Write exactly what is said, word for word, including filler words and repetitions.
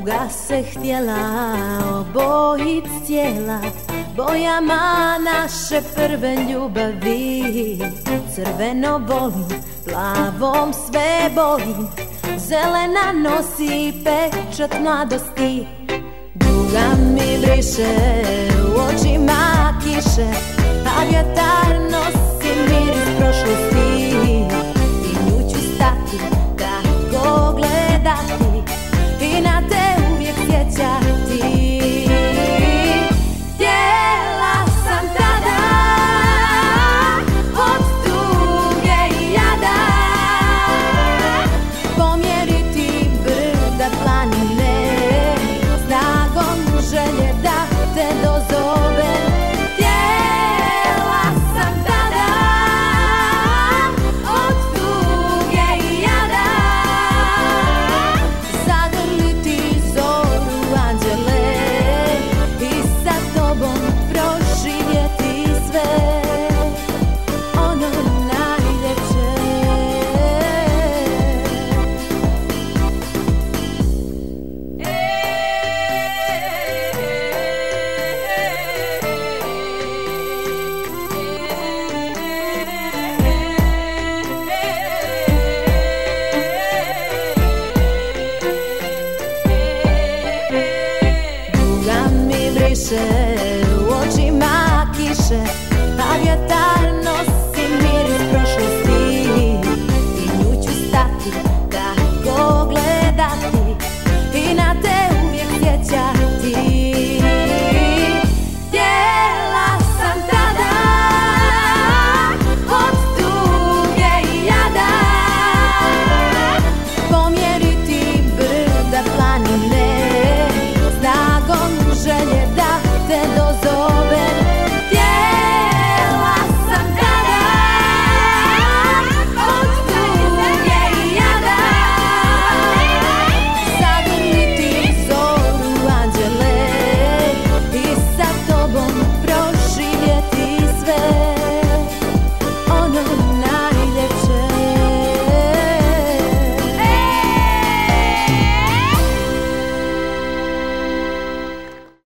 tuga se htjela obojit s tijela bojama naše prve ljubavi. Crveno volim, plavom sve bojim, zelena nosi pečat mladosti. Duga mi briše u očima kiše, a vjetar nosi miris prošlosti. I nju ću stati, tako gledati i na te uvijek sjećati. Htjela sam tada od tuge i jada pomjeriti brda planine, snagom želje da te dozove. Htjela sam tada od tuge i jada zagrliti zoru anđele i sa tobom proživjeti sve ono najljepše. Duga mi briše